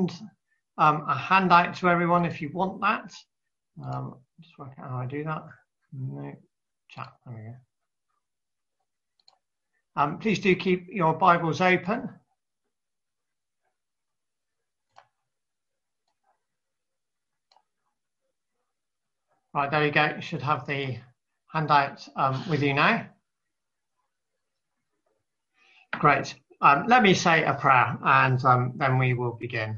send a handout to everyone if you want that. Just work out how I do that. No, chat, there we go. Please do keep your Bibles open. Right, there you go. You should have the handout with you now. Great. Let me say a prayer and then we will begin.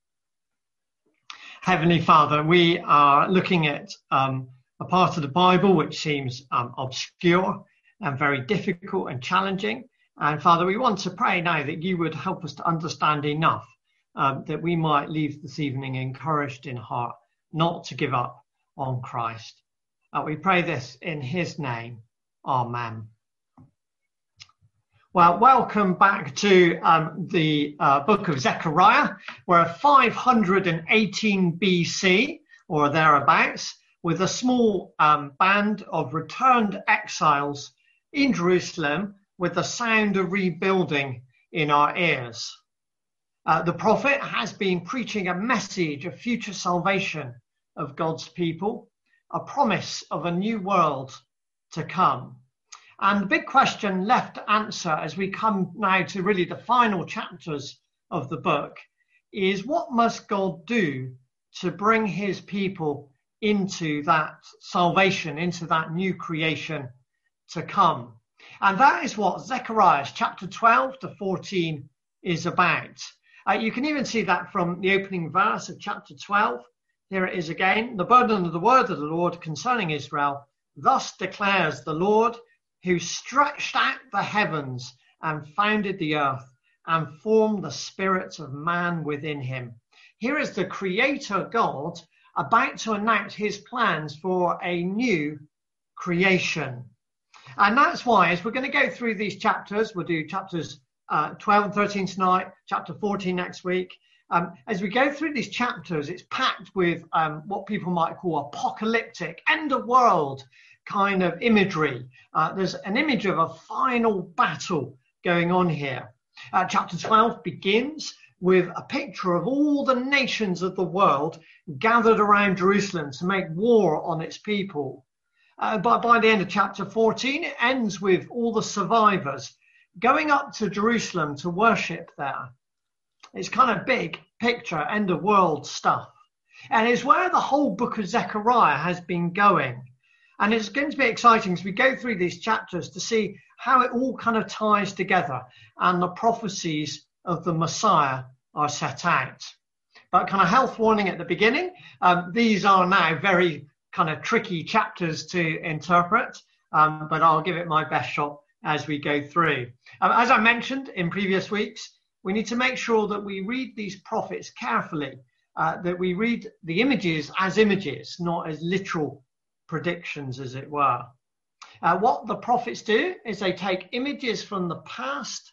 Heavenly Father, we are looking at a part of the Bible which seems obscure and very difficult and challenging. And Father, we want to pray now that you would help us to understand enough that we might leave this evening encouraged in heart, not to give up on Christ. We pray this in his name. Amen. Well, welcome back to the book of Zechariah. We're 518 BC or thereabouts, with a small band of returned exiles in Jerusalem with the sound of rebuilding in our ears. The prophet has been preaching a message of future salvation of God's people, a promise of a new world to come. And the big question left to answer as we come now to really the final chapters of the book is, what must God do to bring his people into that salvation, into that new creation to come? And that is what Zechariah chapter 12 to 14 is about. You can even see that from the opening verse of chapter 12. Here it is again. The burden of the word of the Lord concerning Israel. Thus declares the Lord, who stretched out the heavens and founded the earth and formed the spirits of man within him. Here is the Creator God about to announce his plans for a new creation. And that's why, as we're going to go through these chapters, we'll do chapters 12 and 13 tonight, chapter 14 next week. As we go through these chapters, it's packed with what people might call apocalyptic, end of world kind of imagery. There's an image of a final battle going on here. Chapter 12 begins with a picture of all the nations of the world gathered around Jerusalem to make war on its people. But by the end of chapter 14, it ends with all the survivors going up to Jerusalem to worship there. It's kind of big picture, end of world stuff. And it's where the whole book of Zechariah has been going. And it's going to be exciting as we go through these chapters to see how it all kind of ties together and the prophecies of the Messiah are set out. But kind of health warning at the beginning, these are now very kind of tricky chapters to interpret, but I'll give it my best shot as we go through. As I mentioned in previous weeks, we need to make sure that we read these prophets carefully, that we read the images as images, not as literal predictions, as it were. What the prophets do is they take images from the past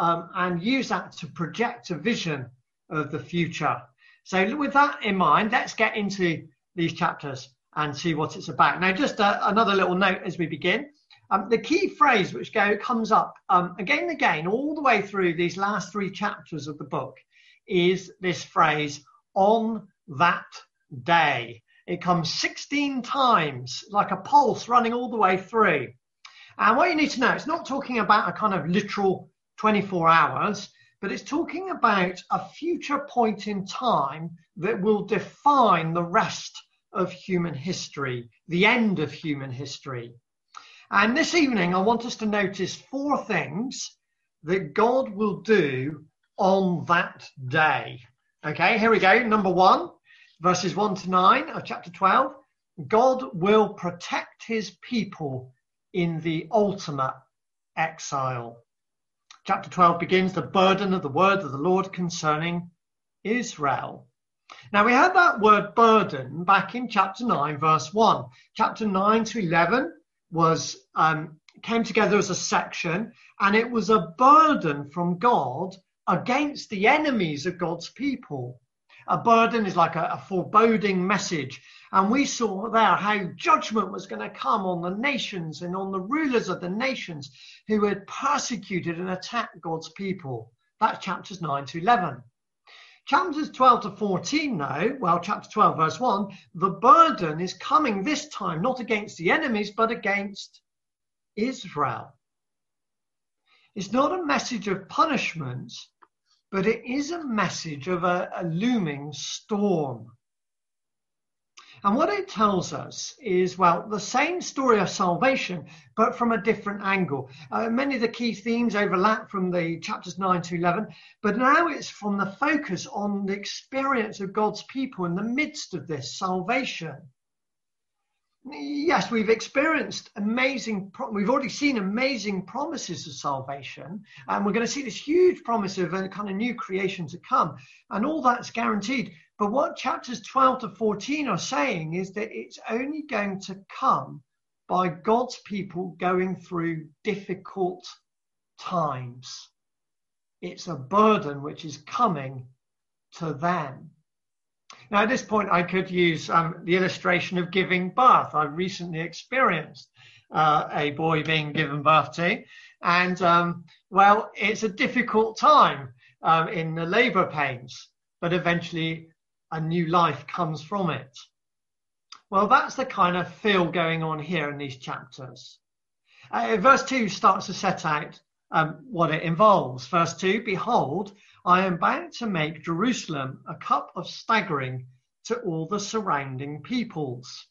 and use that to project a vision of the future. So with that in mind, let's get into these chapters and see what it's about. Now, just another little note as we begin. The key phrase which comes up again and again all the way through these last three chapters of the book is this phrase, on that day. It comes 16 times, like a pulse running all the way through. And what you need to know, it's not talking about a kind of literal 24 hours, but it's talking about a future point in time that will define the rest of human history, the end of human history. And this evening, I want us to notice four things that God will do on that day. Okay, here we go. Number one, verses 1 to 9 of chapter 12. God will protect his people in the ultimate exile. Chapter 12 begins, the burden of the word of the Lord concerning Israel. Now, we had that word burden back in chapter 9, verse 1. Chapter 9 to 11 was came together as a section, and it was a burden from God against the enemies of God's people. A burden is like a foreboding message, and we saw there how judgment was going to come on the nations and on the rulers of the nations who had persecuted and attacked God's people. That's chapters 9 to 11. Chapters 12 to 14, though, well, chapter 12, verse 1, the burden is coming this time not against the enemies, but against Israel. It's not a message of punishment, but it is a message of a looming storm. And what it tells us is, well, the same story of salvation, but from a different angle. Many of the key themes overlap from the chapters 9 to 11, but now it's from the focus on the experience of God's people in the midst of this salvation. Yes, we've experienced we've already seen amazing promises of salvation, and we're going to see this huge promise of a kind of new creation to come, and all that's guaranteed. But what chapters 12 to 14 are saying is that it's only going to come by God's people going through difficult times. It's a burden which is coming to them. Now, at this point, I could use the illustration of giving birth. I recently experienced a boy being given birth to, and well, it's a difficult time in the labour pains, but eventually a new life comes from it. Well, that's the kind of feel going on here in these chapters. Verse 2 starts to set out what it involves. Verse 2, behold, I am about to make Jerusalem a cup of staggering to all the surrounding peoples.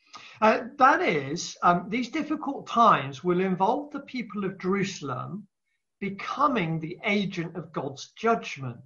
That is, these difficult times will involve the people of Jerusalem becoming the agent of God's judgment.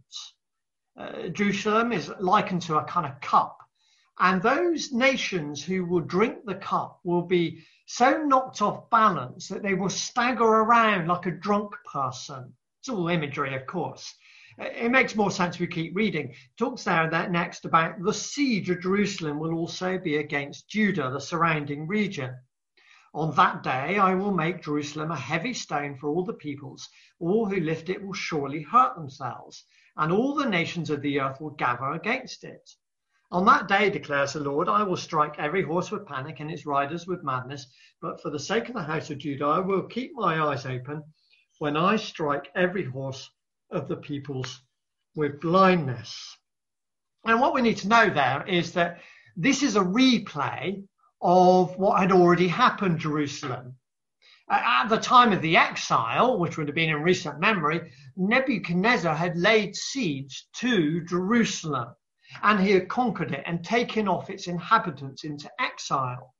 Jerusalem is likened to a kind of cup, and those nations who will drink the cup will be so knocked off balance that they will stagger around like a drunk person. It's all imagery, of course. It makes more sense if we keep reading. It talks there that next about the siege of Jerusalem will also be against Judah, the surrounding region. On that day, I will make Jerusalem a heavy stone for all the peoples. All who lift it will surely hurt themselves, and all the nations of the earth will gather against it. On that day, declares the Lord, I will strike every horse with panic and its riders with madness, but for the sake of the house of Judah, I will keep my eyes open when I strike every horse of the peoples with blindness. And what we need to know there is that this is a replay of what had already happened to Jerusalem. At the time of the exile, which would have been in recent memory, Nebuchadnezzar had laid siege to Jerusalem, and he had conquered it and taken off its inhabitants into exile.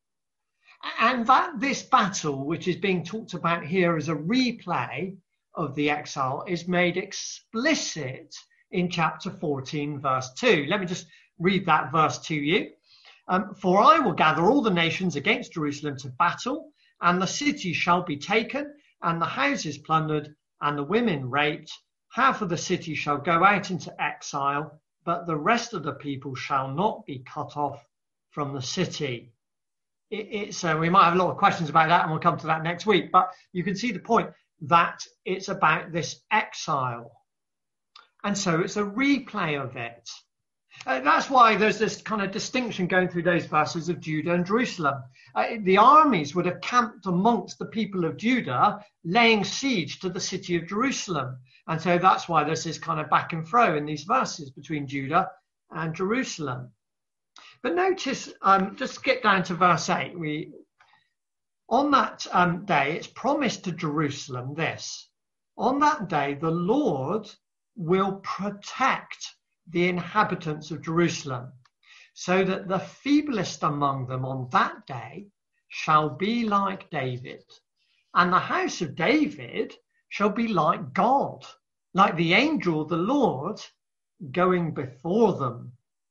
And that this battle, which is being talked about here as a replay of the exile, is made explicit in chapter 14, verse 2. Let me just read that verse to you. For I will gather all the nations against Jerusalem to battle, and the city shall be taken, and the houses plundered, and the women raped. Half of the city shall go out into exile, but the rest of the people shall not be cut off from the city. We might have a lot of questions about that, and we'll come to that next week, but you can see the point that it's about this exile. And so it's a replay of it. That's why there's this kind of distinction going through those verses of Judah and Jerusalem. The armies would have camped amongst the people of Judah, laying siege to the city of Jerusalem. And so that's why there's this kind of back and fro in these verses between Judah and Jerusalem. But notice, just skip down to verse 8. On that day, it's promised to Jerusalem this. On that day, the Lord will protect the inhabitants of Jerusalem, so that the feeblest among them on that day shall be like David, and the house of David shall be like God, like the angel of the Lord going before them.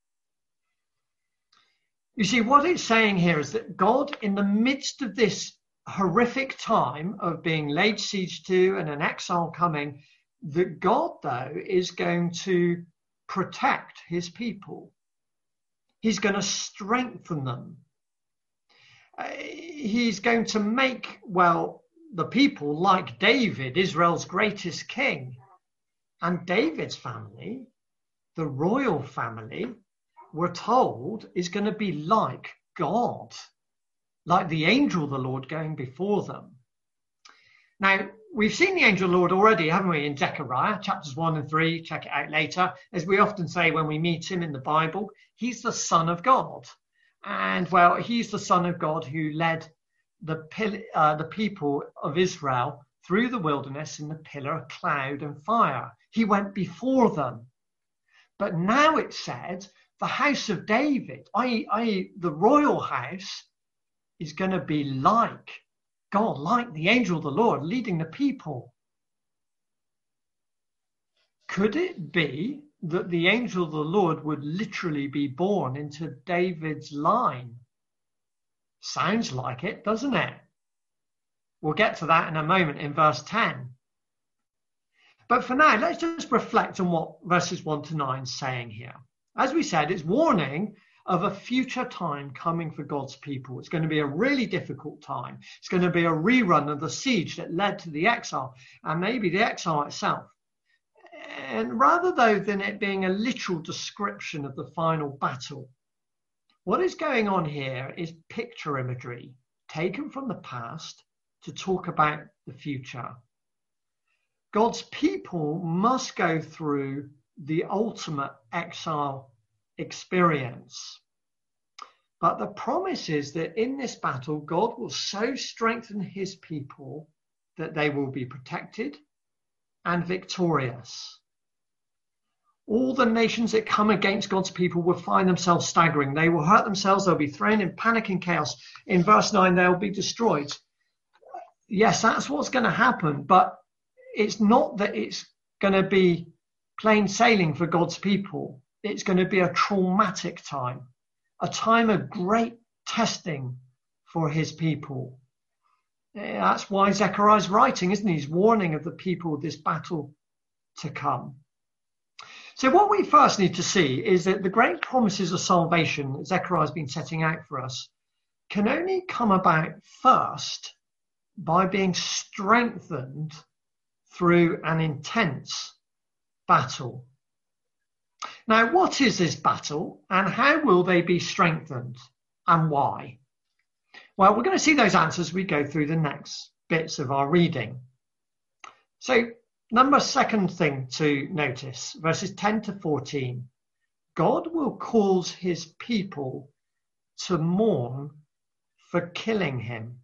You see, what it's saying here is that God, in the midst of this horrific time of being laid siege to and an exile coming, that God, though, is going to protect his people. He's going to strengthen them. He's going to make, well, the people like David, Israel's greatest king. And David's family, the royal family, we're told, is going to be like God, like the angel of the Lord going before them. Now, we've seen the angel of the Lord already, haven't we, in Zechariah, chapters 1 and 3. Check it out later. As we often say when we meet him in the Bible, he's the Son of God. And, well, he's the Son of God who led the people of Israel through the wilderness in the pillar of cloud and fire. He went before them. But now it said the house of David, i.e. the royal house, is going to be like God, like the angel of the Lord leading the people. Could it be that the angel of the Lord would literally be born into David's line? Sounds like it, doesn't it? We'll get to that in a moment in verse 10. But for now, let's just reflect on what verses 1 to 9 is saying here. As we said, it's warning of a future time coming for God's people. It's going to be a really difficult time. It's going to be a rerun of the siege that led to the exile and maybe the exile itself. And rather though than it being a literal description of the final battle, what is going on here is picture imagery taken from the past to talk about the future. God's people must go through the ultimate exile experience. But the promise is that in this battle, God will so strengthen his people that they will be protected and victorious. All the nations that come against God's people will find themselves staggering. They will hurt themselves. They'll be thrown in panic and chaos. In verse 9, they'll be destroyed. Yes, that's what's going to happen. But it's not that it's going to be plain sailing for God's people. It's going to be a traumatic time, a time of great testing for his people. That's why Zechariah's writing, isn't he? He's warning of the people of this battle to come. So what we first need to see is that the great promises of salvation that Zechariah's been setting out for us can only come about first by being strengthened through an intense battle. Now, what is this battle and how will they be strengthened and why? Well, we're going to see those answers as we go through the next bits of our reading. So, second thing to notice, verses 10 to 14. God will cause his people to mourn for killing him.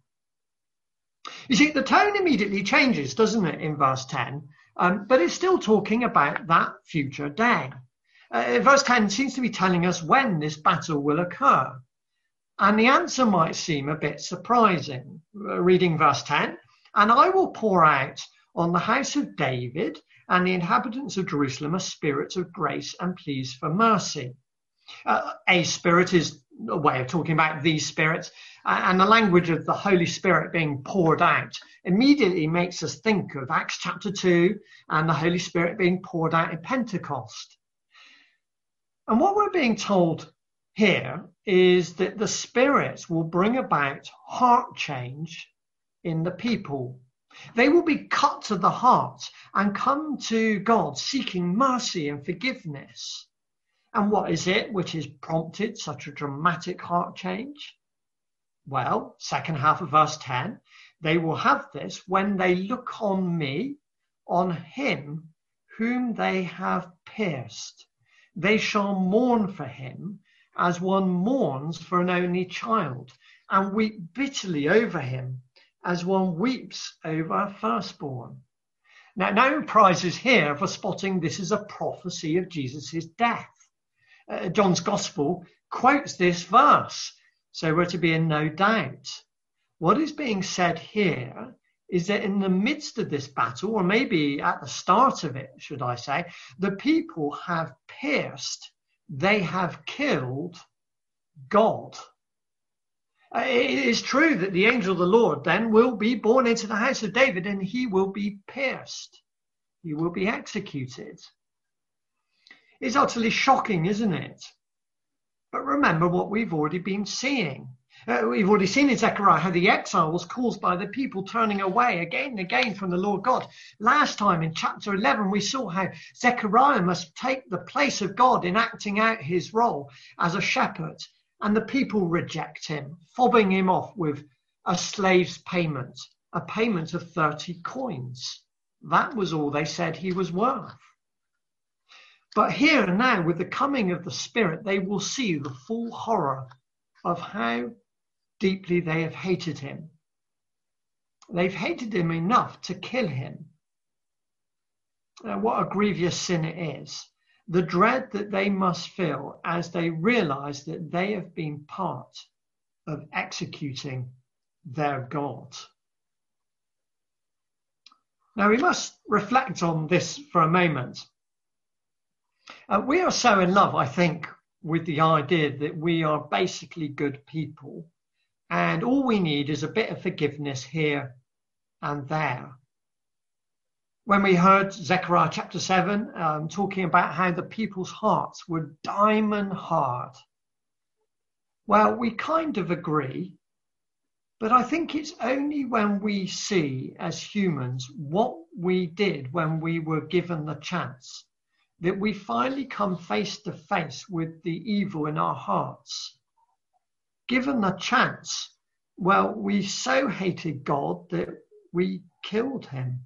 You see, the tone immediately changes, doesn't it, in verse 10? But it's still talking about that future day. Verse 10 seems to be telling us when this battle will occur. And the answer might seem a bit surprising. Reading verse 10, and I will pour out on the house of David and the inhabitants of Jerusalem a spirit of grace and pleas for mercy. A spirit is a way of talking about these spirits, and the language of the Holy Spirit being poured out immediately makes us think of Acts chapter 2 and the Holy Spirit being poured out in Pentecost. And what we're being told here is that the spirits will bring about heart change in the people. They will be cut to the heart and come to God seeking mercy and forgiveness. And what is it which has prompted such a dramatic heart change? Well, second half of verse 10, they will have this when they look on me, on him whom they have pierced. They shall mourn for him as one mourns for an only child, and weep bitterly over him as one weeps over a firstborn. Now, no prizes here for spotting this is a prophecy of Jesus' death. John's Gospel quotes this verse, so we're to be in no doubt. What is being said here is that in the midst of this battle, or maybe at the start of it, should I say, the people have pierced, they have killed God. It is true that the angel of the Lord then will be born into the house of David and he will be pierced. He will be executed. It's utterly shocking, isn't it? But remember what we've already been seeing. We've already seen in Zechariah how the exile was caused by the people turning away again and again from the Lord God. Last time in chapter 11, we saw how Zechariah must take the place of God in acting out his role as a shepherd. And the people reject him, fobbing him off with a slave's payment. a payment of 30 coins. That was all they said he was worth. But here and now, with the coming of the Spirit, they will see the full horror of how deeply they have hated him. They've hated him enough to kill him. What a grievous sin it is. The dread that they must feel as they realize that they have been part of executing their God. Now we must reflect on this for a moment. We are so in love, I think, with the idea that we are basically good people and all we need is a bit of forgiveness here and there. When we heard Zechariah chapter 7 talking about how the people's hearts were diamond hard, well, we kind of agree, but I think it's only when we see as humans what we did when we were given the chance that we finally come face to face with the evil in our hearts. Given the chance, well, we so hated God that we killed him.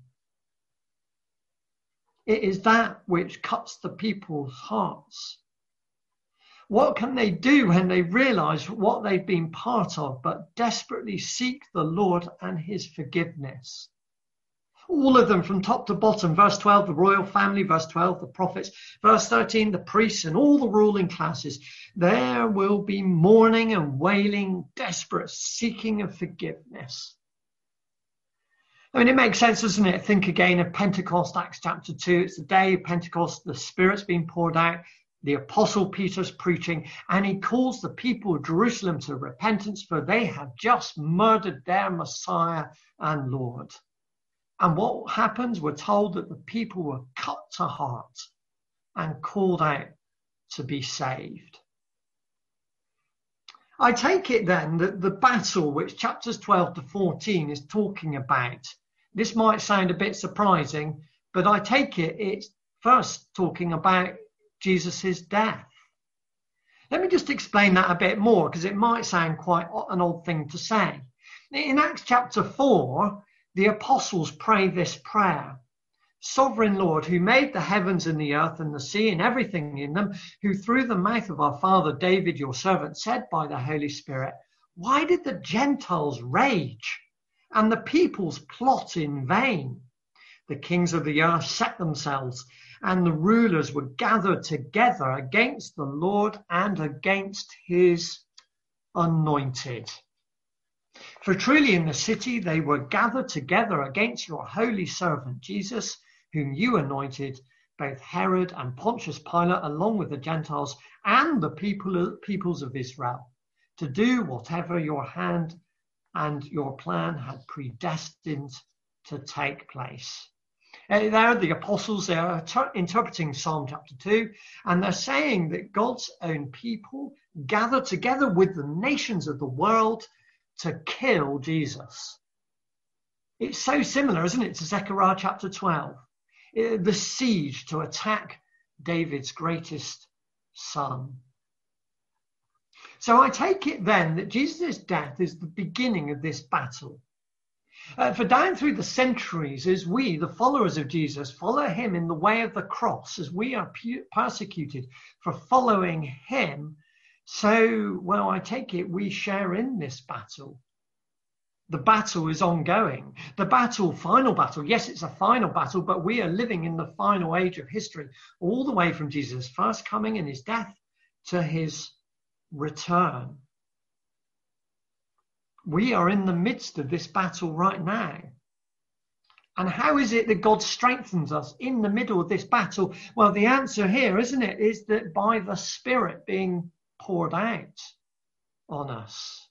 It is that which cuts the people's hearts. What can they do when they realize what they've been part of, but desperately seek the Lord and his forgiveness? All of them from top to bottom. Verse 12, the royal family. Verse 12, the prophets. Verse 13, the priests and all the ruling classes. There will be mourning and wailing, desperate seeking of forgiveness. I mean, it makes sense, doesn't it? Think again of Pentecost, Acts chapter 2. It's the day of Pentecost. The Spirit's been poured out. The Apostle Peter's preaching, and he calls the people of Jerusalem to repentance, for they have just murdered their Messiah and Lord. And what happens? We're told that the people were cut to heart and called out to be saved. I take it then that the battle which chapters 12 to 14 is talking about, this might sound a bit surprising, but I take it it's first talking about Jesus' death. Let me just explain that a bit more, because it might sound quite an odd thing to say. In Acts chapter 4, the apostles pray this prayer. Sovereign Lord, who made the heavens and the earth and the sea and everything in them, who through the mouth of our father David, your servant, said by the Holy Spirit, why did the Gentiles rage and the peoples plot in vain? The kings of the earth set themselves, and the rulers were gathered together against the Lord and against his anointed. For truly in the city they were gathered together against your holy servant Jesus, whom you anointed, both Herod and Pontius Pilate, along with the Gentiles and the peoples of Israel, to do whatever your hand and your plan had predestined to take place. There, the apostles, they are interpreting Psalm chapter 2, and they're saying that God's own people gathered together with the nations of the world to kill Jesus. It's so similar, isn't it, to Zechariah chapter 12, the siege to attack David's greatest son. So I take it then that Jesus' death is the beginning of this battle. For down through the centuries, as we, the followers of Jesus, follow him in the way of the cross, as we are persecuted for following him, so, well, I take it we share in this battle. The battle is ongoing. The final battle, yes, it's a final battle, but we are living in the final age of history, all the way from Jesus' first coming and his death to his return. We are in the midst of this battle right now. And how is it that God strengthens us in the middle of this battle? Well, the answer here, isn't it, is that by the Spirit being poured out on us.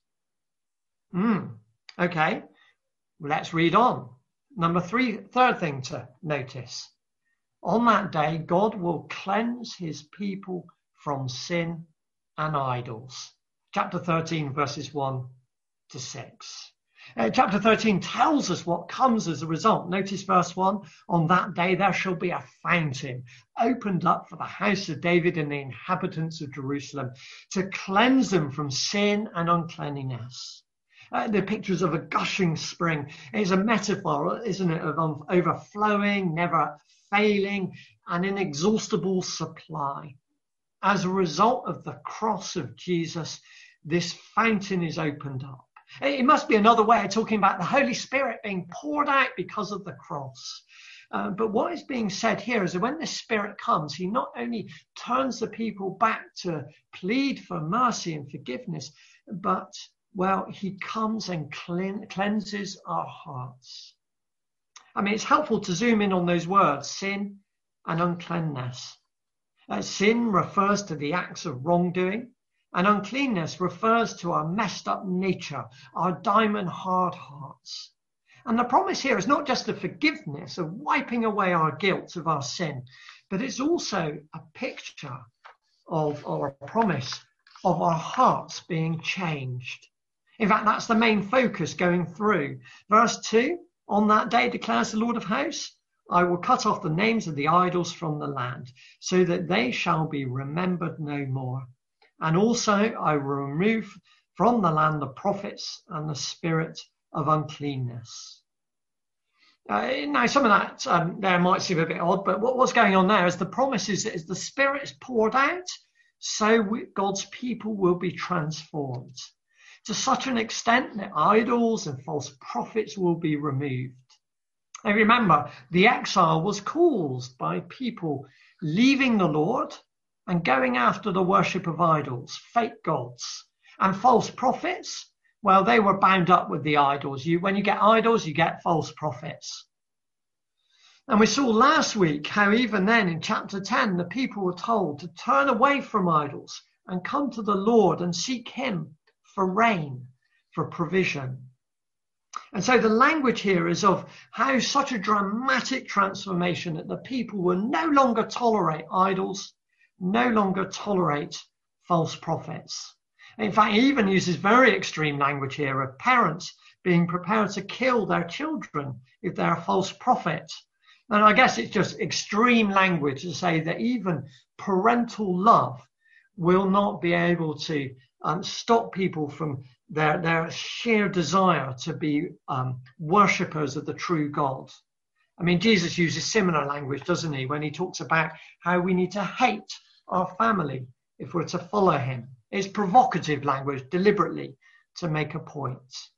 Okay, let's read on. Third thing to notice. On that day, God will cleanse his people from sin and idols. Chapter 13, verses 1 to 6. Chapter 13 tells us what comes as a result. Notice verse 1, on that day there shall be a fountain opened up for the house of David and the inhabitants of Jerusalem, to cleanse them from sin and uncleanness. The pictures of a gushing spring is a metaphor, isn't it, of overflowing, never failing, and inexhaustible supply. As a result of the cross of Jesus, this fountain is opened up. It must be another way of talking about the Holy Spirit being poured out because of the cross. But what is being said here is that when the Spirit comes, he not only turns the people back to plead for mercy and forgiveness, but, well, he comes and cleanses our hearts. I mean, it's helpful to zoom in on those words, sin and uncleanness. Sin refers to the acts of wrongdoing, and uncleanness refers to our messed up nature, our diamond hard hearts. And the promise here is not just the forgiveness of wiping away our guilt of our sin, but it's also a picture of, or a promise of our hearts being changed. In fact, that's the main focus going through. Verse 2, on that day declares the Lord of hosts, I will cut off the names of the idols from the land, so that they shall be remembered no more. And also I will remove from the land the prophets and the spirit of uncleanness. Now, some of that there might seem a bit odd, but what's going on there is the promise is that as the Spirit is poured out, so God's people will be transformed to such an extent that idols and false prophets will be removed. Now, remember, the exile was caused by people leaving the Lord and going after the worship of idols, fake gods, and false prophets. Well, they were bound up with the idols. When you get idols, you get false prophets. And we saw last week how even then in chapter 10, the people were told to turn away from idols and come to the Lord and seek him for rain, for provision. And so the language here is of how such a dramatic transformation that the people will no longer tolerate idols, no longer tolerate false prophets. In fact, he even uses very extreme language here of parents being prepared to kill their children if they're a false prophet. And I guess it's just extreme language to say that even parental love will not be able to stop people from their sheer desire to be worshippers of the true God. I mean, Jesus uses similar language, doesn't he, when he talks about how we need to hate our family if we're to follow him. It's provocative language deliberately to make a point.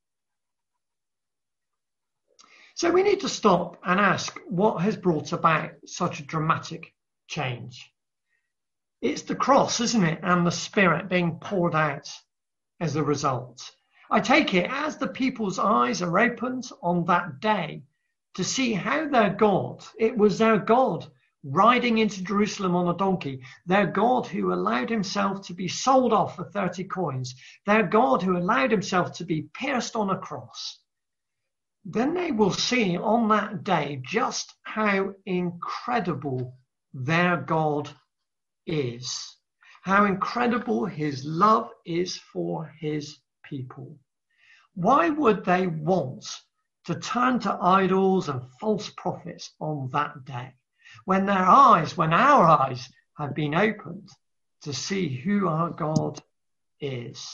So we need to stop and ask what has brought about such a dramatic change. It's the cross, isn't it, and the Spirit being poured out as a result. I take it as the people's eyes are opened on that day to see how their God, it was their God riding into Jerusalem on a donkey, their God who allowed himself to be sold off for 30 coins, their God who allowed himself to be pierced on a cross. Then they will see on that day just how incredible their God is, how incredible his love is for his people. Why would they want to turn to idols and false prophets on that day, when our eyes have been opened to see who our God is?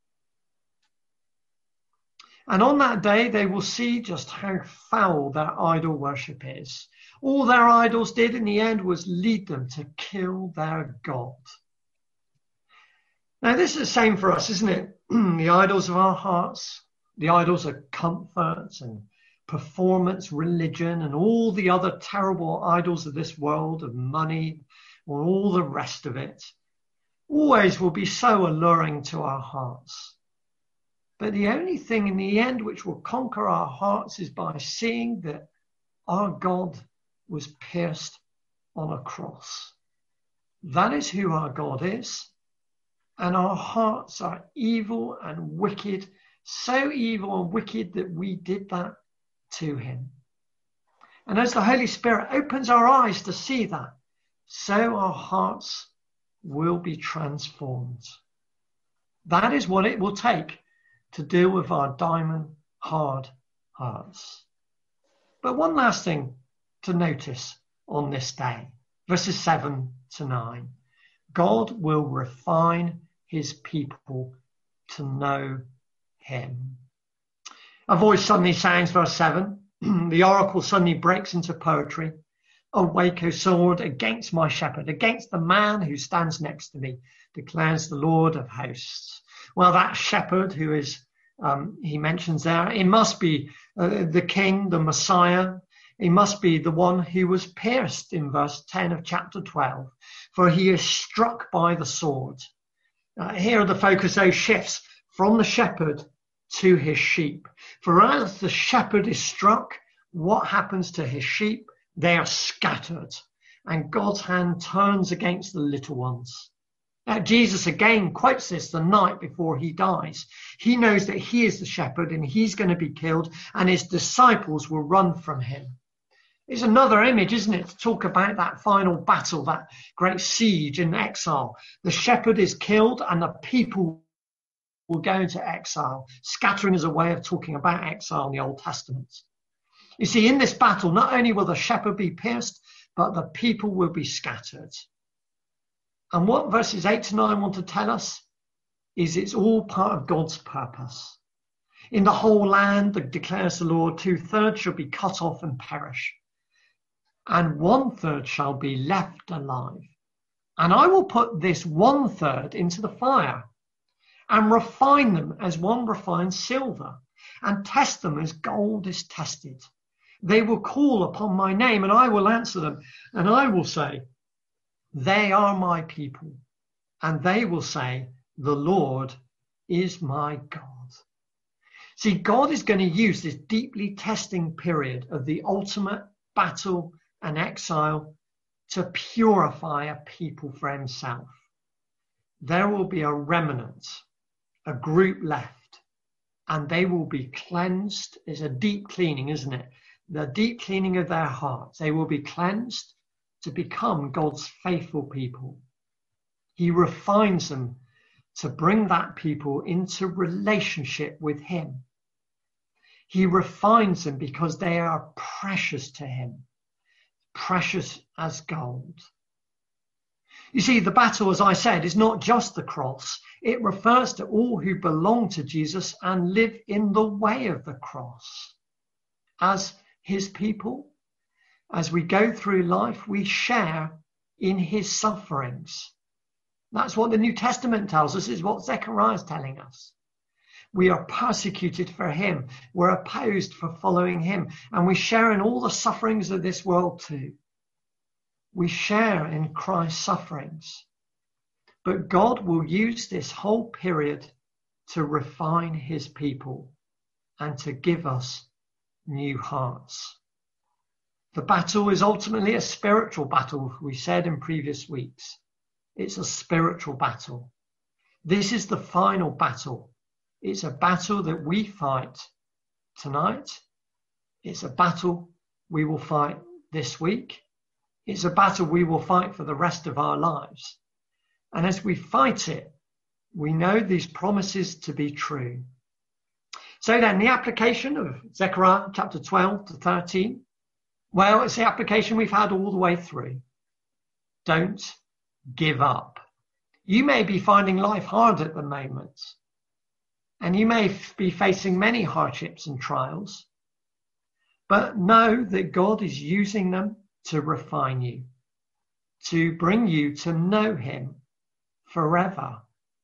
And on that day, they will see just how foul their idol worship is. All their idols did in the end was lead them to kill their God. Now, this is the same for us, isn't it? The idols of our hearts, the idols of comfort and performance, religion, and all the other terrible idols of this world, of money, or all the rest of it, always will be so alluring to our hearts. But the only thing in the end which will conquer our hearts is by seeing that our God was pierced on a cross. That is who our God is. And our hearts are evil and wicked, so evil and wicked that we did that to him. And as the Holy Spirit opens our eyes to see that, so our hearts will be transformed. That is what it will take to deal with our diamond hard hearts. But one last thing to notice on this day, verses 7 to 9. God will refine his people to know him. A voice suddenly sounds, verse 7. The oracle suddenly breaks into poetry. Awake, O sword, against my shepherd, against the man who stands next to me, declares the Lord of hosts. Well, that shepherd who is, he mentions there, it must be the king, the Messiah. He must be the one who was pierced in verse 10 of chapter 12, for he is struck by the sword. Here the focus, though, shifts from the shepherd to his sheep. For as the shepherd is struck, what happens to his sheep? They are scattered, and God's hand turns against the little ones. Jesus again quotes this the night before he dies. He knows that he is the shepherd and he's going to be killed, and his disciples will run from him. It's another image, isn't it, to talk about that final battle, that great siege in exile. The shepherd is killed and the people will go into exile. Scattering is a way of talking about exile in the Old Testament. You see, in this battle, not only will the shepherd be pierced, but the people will be scattered. And what verses 8 to 9 want to tell us is it's all part of God's purpose. In the whole land, declares the Lord, 2/3 shall be cut off and perish, and 1/3 shall be left alive. And I will put this 1/3 into the fire and refine them as one refines silver, and test them as gold is tested. They will call upon my name, and I will answer them, and I will say, they are my people. And they will say, the Lord is my God. See, God is going to use this deeply testing period of the ultimate battle and exile to purify a people for himself. There will be a remnant, a group left, and they will be cleansed. It's a deep cleaning, isn't it? The deep cleaning of their hearts. They will be cleansed to become God's faithful people. He refines them to bring that people into relationship with him. He refines them because they are precious to him, precious as gold. You see, the battle, as I said, is not just the cross. It refers to all who belong to Jesus and live in the way of the cross. As his people, as we go through life, we share in his sufferings. That's what the New Testament tells us, is what Zechariah is telling us. We are persecuted for him. We're opposed for following him. And we share in all the sufferings of this world too. We share in Christ's sufferings. But God will use this whole period to refine his people and to give us new hearts. The battle is ultimately a spiritual battle, we said in previous weeks. It's a spiritual battle. This is the final battle. It's a battle that we fight tonight. It's a battle we will fight this week. It's a battle we will fight for the rest of our lives. And as we fight it, we know these promises to be true. So then, the application of Zechariah chapter 12 to 13, well, it's the application we've had all the way through. Don't give up. You may be finding life hard at the moment, and you may be facing many hardships and trials, but know that God is using them to refine you, to bring you to know him forever.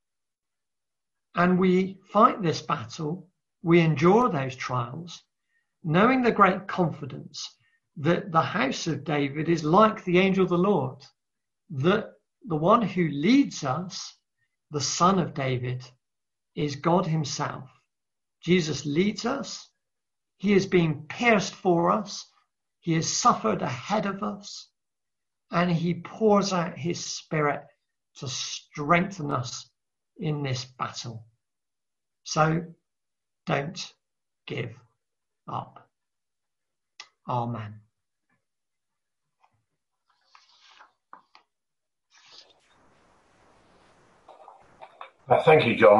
And we fight this battle, we endure those trials, knowing the great confidence that the house of David is like the angel of the Lord, that the one who leads us, the Son of David, is God himself. Jesus leads us. He is being pierced for us. He has suffered ahead of us, and he pours out his Spirit to strengthen us in this battle. So don't give up. Amen. Thank you, John.